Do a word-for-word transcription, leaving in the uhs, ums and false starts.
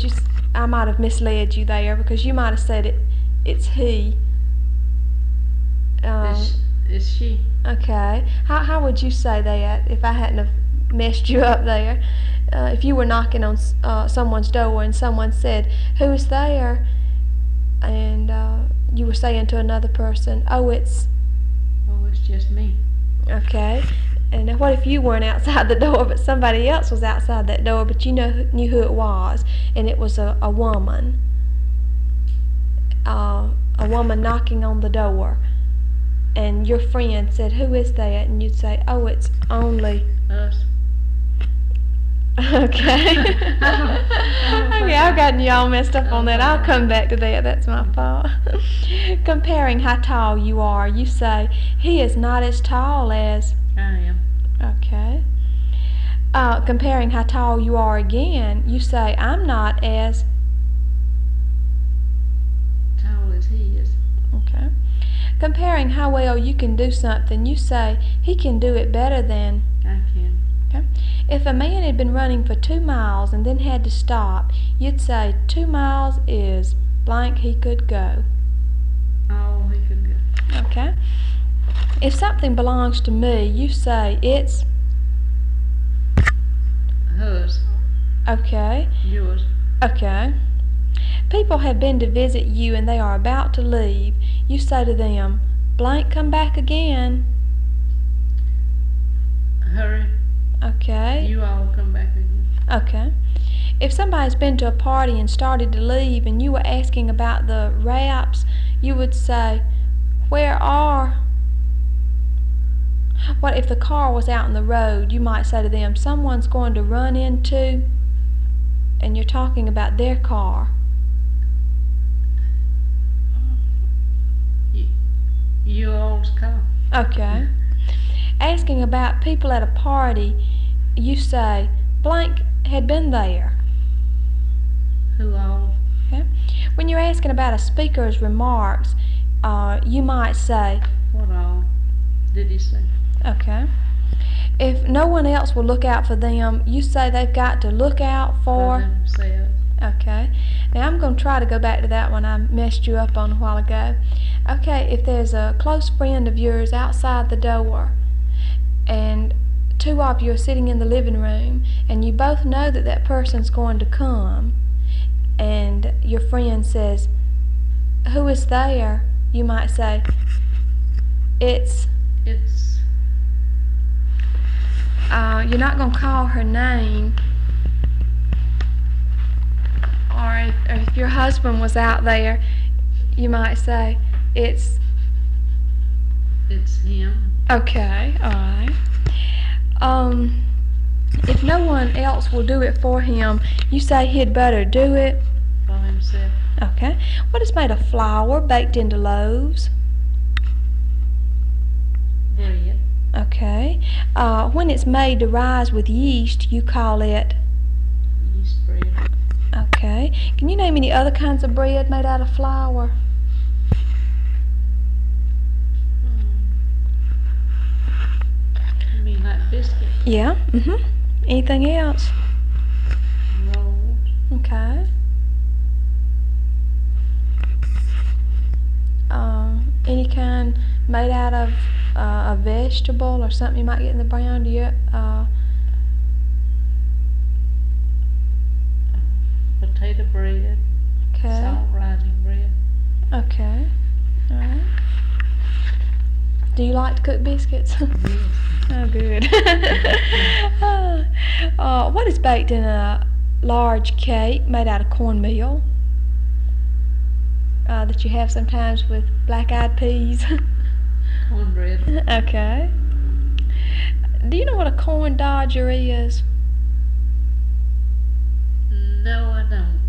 would you? s- I might have misled you there because you might have said it. It's he. Um, Is, is she? okay. How how would you say that if I hadn't have messed you up there? Uh, if you were knocking on s- uh, someone's door and someone said, "Who is there?" and uh, you were saying to another person, "Oh, it's Oh, it's just me. okay." And now what if you weren't outside the door, but somebody else was outside that door, but you know knew who it was, and it was a, a woman, uh, a woman knocking on the door, and your friend said, "Who is that?" and you'd say, "Oh, it's only." Us. Okay. Okay, I've gotten you all messed up on that. I'll come back to that. That's my fault. Comparing how tall you are, you say, "He is not as tall as." I am. Okay. Uh, comparing how tall you are again, you say, "I'm not as." Tall as he is. Okay. Comparing how well you can do something, you say, "He can do it better than." I can. Okay. If a man had been running for two miles and then had to stop, you'd say, "Two miles is blank he could go." Oh, he could go. Okay. If something belongs to me, you say, "It's." Hers. Okay. Yours. Okay. People have been to visit you and they are about to leave. You say to them, "Blank come back again." Hurry. Okay. You all come back again. Okay. If somebody's been to a party and started to leave and you were asking about the wraps, you would say, "Where are?" What if the car was out in the road? You might say to them, "Someone's going to run into," and you're talking about their car. You, you all's car. Okay. Asking about people at a party, you say, "Blank had been there." Who all? Okay. When you're asking about a speaker's remarks, uh, you might say, What all did he say? okay. If no one else will look out for them, you say they've got to look out For for. themselves. Okay. Now I'm going to try to go back to that one I messed you up on a while ago. Okay, if there's a close friend of yours outside the door, and two of you are sitting in the living room, and you both know that that person's going to come, and your friend says, "Who is there?" you might say, "It's." It's Uh, you're not going to call her name. Or if, or if your husband was out there, you might say, "It's." it's him. Okay, all right. Um, if no one else will do it for him, you say he'd better do it. For himself. Okay. What is made of flour baked into loaves? Bread. Okay. Uh, when it's made to rise with yeast, you call it. Yeast bread. Okay. Can you name any other kinds of bread made out of flour? You mean like biscuit? Yeah. Mhm. Anything else? Rolls. Okay. Um, any kind made out of uh, a vegetable or something you might get in the brown? Do you? Uh, Potato bread. okay. Salt rising bread. Okay. All right. Do you like to cook biscuits? Yes. Oh, good. uh, uh, what is baked in a large cake made out of cornmeal uh, that you have sometimes with black-eyed peas? Cornbread. Okay. Do you know what a corn dodger is? No, I don't.